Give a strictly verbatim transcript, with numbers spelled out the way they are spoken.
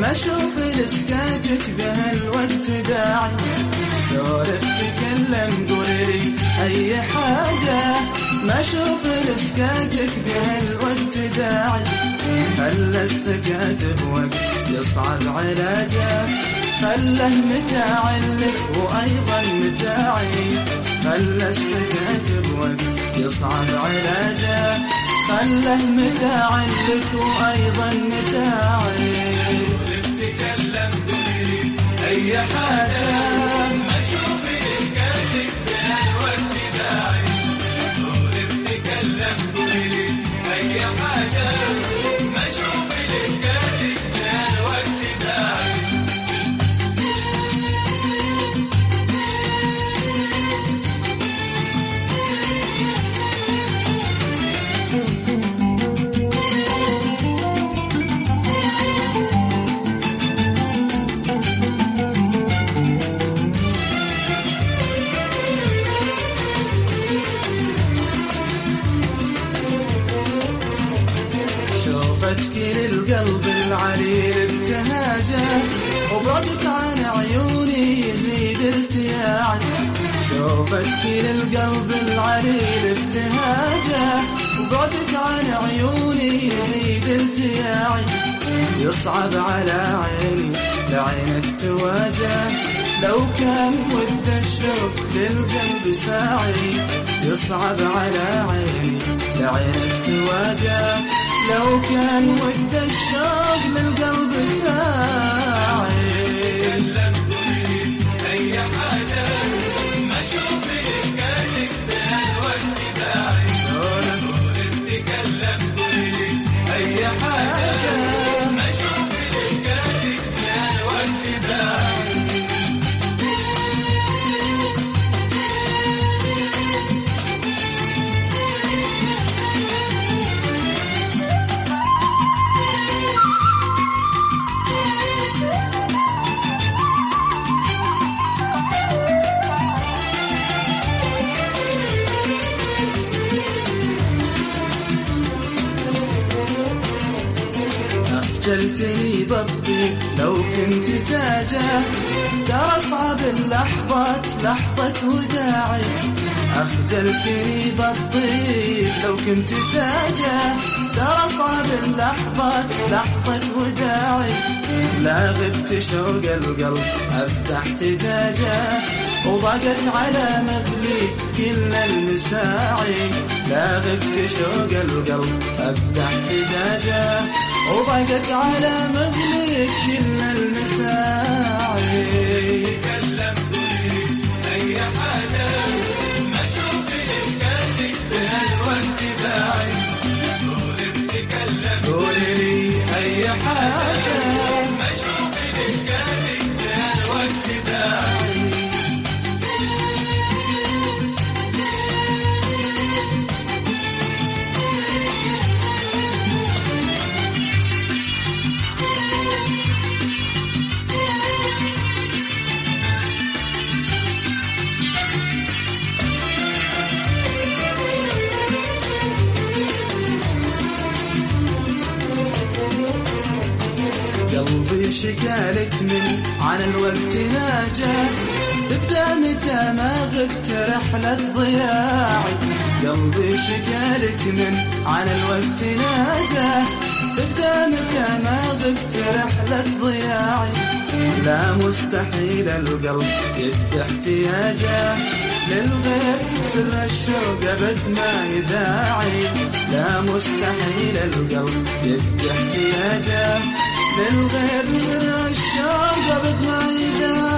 أشوف لسكاتك بهالوقت داعي، سولف تكلم قولي لي أي حاجة، ما أشوف لسكاتك بهالوقت داعي، خلى السكات بوقت يصعب علاجه، خله متاع لك وأيضا متاعي، خلى السكات بوقت يصعب علاجه، خله متاع لك وأيضا متاعي. تتكلم قولي أي حاجة، أشوف إسكاتك بهالوقت داعي، صورة تتكلم قولي أي حاجة، أشوف إسكاتك بهالوقت داعي. شوفتك للقلب العليل ابتهاجه، وبعدك عن عيوني يزيد التياعي، شوفتك للقلب العليل ابتهاجه، وبعدك عن عيوني يزيد التياعي، يصعب على عيني لعينك تواجه، لو كان ود الشوق للقلب ساعي، يصعب على عيني لعينك تواجه، لو كان ود الشوق للقلب ساعي. تتكلم قولي أي حاجة، أشوف إسكاتك بهالوقت داعي، صورة تتكلم قولي أي حاجة، أشوف إسكاتك بهالوقت داعي. أخجلتني بالطيب لو كنت تاجه، ترى صعب اللحظات لحظة وداعي، أخجلتني بالطيب لو كنت تاجه، ترى صعب اللحظات لحظة وداعي، لا غبت شوق القلب أفتح تجاجه، وضاقت على مغلي كل المساعي، لا غبت شوق القلب أفتح تجاجه، وضاقت على مغلي كل المساعي. تتكلم قولي أي حاجة، أشوف إسكاتك بهالوقت داعي، صورة تتكلم قولي لي أي حاجة، أشوف إسكاتك بهالوقت داعي. قلبي شكالك من عن الوقت ناجه، تبدأ متى ما غبت رحلة ضياعي، قلبي شكالك من عن الوقت ناجه، تبدأ متى ما غبت رحلة ضياعي، لا مستحيل القلب يبدأ احتياجه، للغير سر الشوق أبد ما يداعي، لا مستحيل القلب يبدأ احتياجه، للغير سر الشوق أبد ما يداعي.